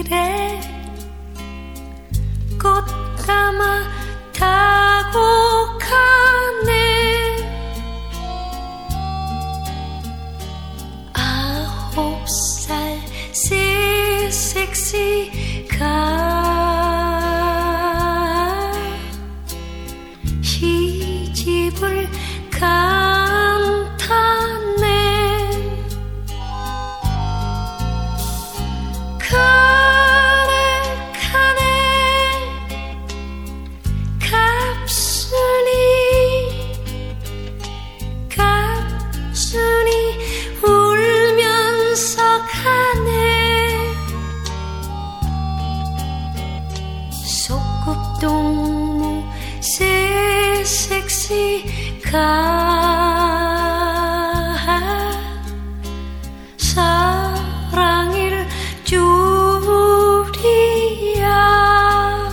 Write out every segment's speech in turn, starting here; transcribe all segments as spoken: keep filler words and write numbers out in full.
길에 꽃가마 타고 가네. 아홉 살 새 섹시가 시집을 간타네. 가네 가네 갑순이 갑순이 울면서 가네. 소꿉동무 새 섹시가 사랑일 줄이야.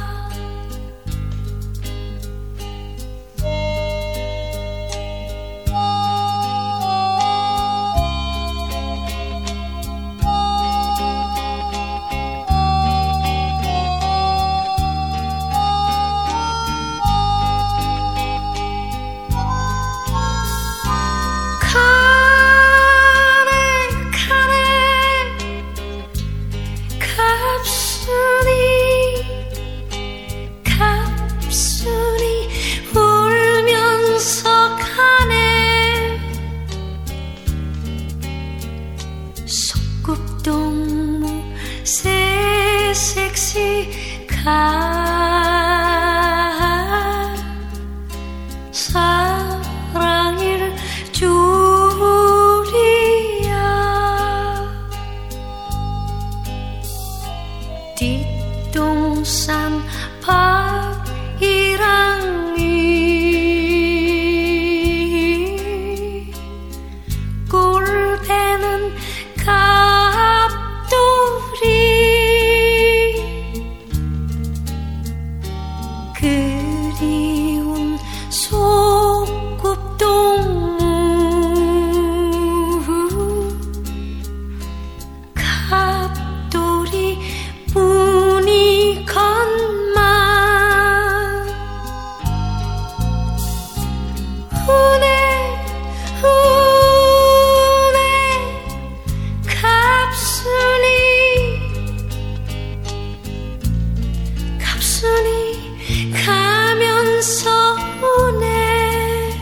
소꿉동무 새 섹시가 사랑일 줄이야. 뒷동산 박이랑이 꼴배는 갑돌이 그리운 소꿉동무 갑돌이 뿐이건만 우네 우네 갑순이 갑순이 가면서 우네.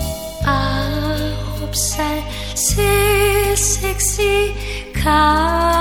아홉 살 새 섹시가